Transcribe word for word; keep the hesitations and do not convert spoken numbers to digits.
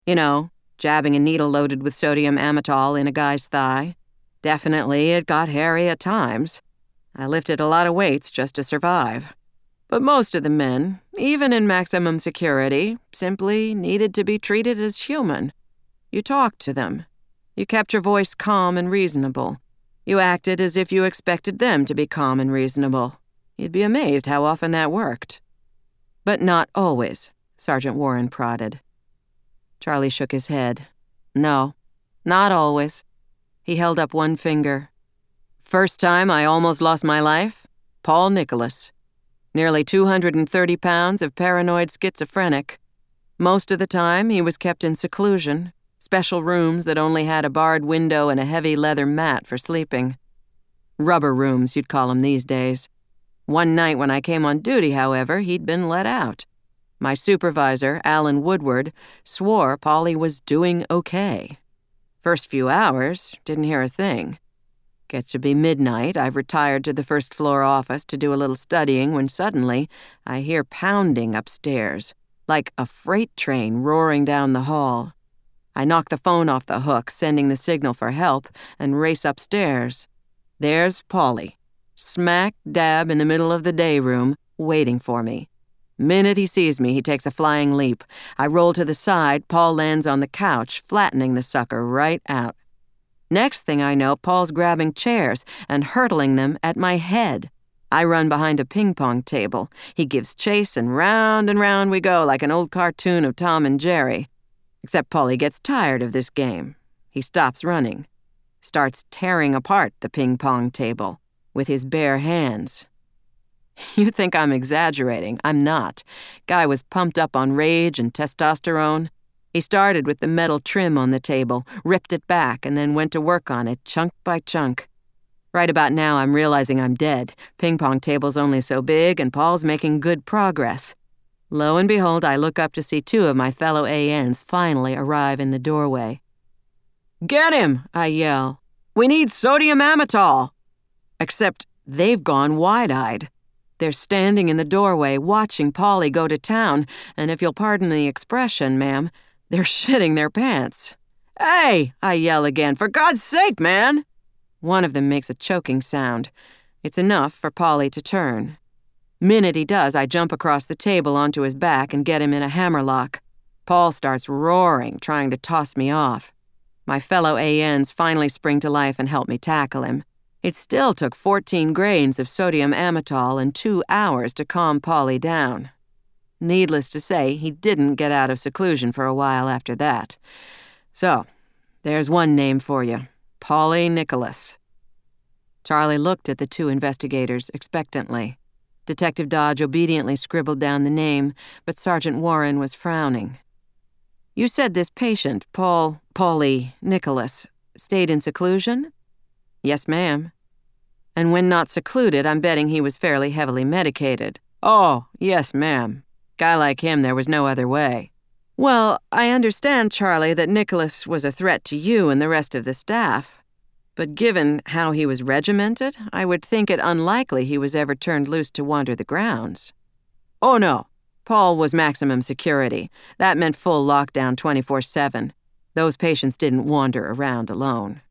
You know, jabbing a needle loaded with sodium amytal in a guy's thigh. Definitely, it got hairy at times. I lifted a lot of weights just to survive. But most of the men, even in maximum security, simply needed to be treated as human. You talked to them. You kept your voice calm and reasonable. You acted as if you expected them to be calm and reasonable. You'd be amazed how often that worked. But not always, Sergeant Warren prodded. Charlie shook his head. No, not always. He held up one finger. First time I almost lost my life? Paul Nicholas. Nearly two hundred thirty pounds of paranoid schizophrenic. Most of the time, he was kept in seclusion, special rooms that only had a barred window and a heavy leather mat for sleeping. Rubber rooms, you'd call them these days. One night when I came on duty, however, he'd been let out. My supervisor, Alan Woodward, swore Paulie was doing okay. First few hours, didn't hear a thing. Gets to be midnight, I've retired to the first floor office to do a little studying when suddenly I hear pounding upstairs, like a freight train roaring down the hall. I knock the phone off the hook, sending the signal for help, and race upstairs. There's Paulie, smack dab in the middle of the day room, waiting for me. Minute he sees me, he takes a flying leap. I roll to the side, Paul lands on the couch, flattening the sucker right out. Next thing I know, Paul's grabbing chairs and hurtling them at my head. I run behind a ping-pong table. He gives chase, and round and round we go like an old cartoon of Tom and Jerry. Except Paulie gets tired of this game. He stops running, starts tearing apart the ping-pong table with his bare hands. You think I'm exaggerating. I'm not. Guy was pumped up on rage and testosterone. He started with the metal trim on the table, ripped it back, and then went to work on it, chunk by chunk. Right about now, I'm realizing I'm dead. Ping-pong table's only so big, and Paul's making good progress. Lo and behold, I look up to see two of my fellow A Ns finally arrive in the doorway. "Get him!" I yell. "We need sodium amytal!" Except they've gone wide-eyed. They're standing in the doorway, watching Paulie go to town, and if you'll pardon the expression, ma'am, they're shitting their pants. "Hey!" I yell again. "For God's sake, man!" One of them makes a choking sound. It's enough for Paulie to turn. Minute he does, I jump across the table onto his back and get him in a hammerlock. Paul starts roaring, trying to toss me off. My fellow A Ns finally spring to life and help me tackle him. It still took fourteen grains of sodium amytal and two hours to calm Paulie down. Needless to say, he didn't get out of seclusion for a while after that. So, there's one name for you. Paulie Nicholas. Charlie looked at the two investigators expectantly. Detective Dodge obediently scribbled down the name, but Sergeant Warren was frowning. "You said this patient, Paul, Paulie Nicholas, stayed in seclusion?" "Yes, ma'am." "And when not secluded, I'm betting he was fairly heavily medicated." "Oh, yes, ma'am. Guy like him, there was no other way." "Well, I understand, Charlie, that Nicholas was a threat to you and the rest of the staff. But given how he was regimented, I would think it unlikely he was ever turned loose to wander the grounds." "Oh, no. Paul was maximum security. That meant full lockdown twenty-four seven. Those patients didn't wander around alone."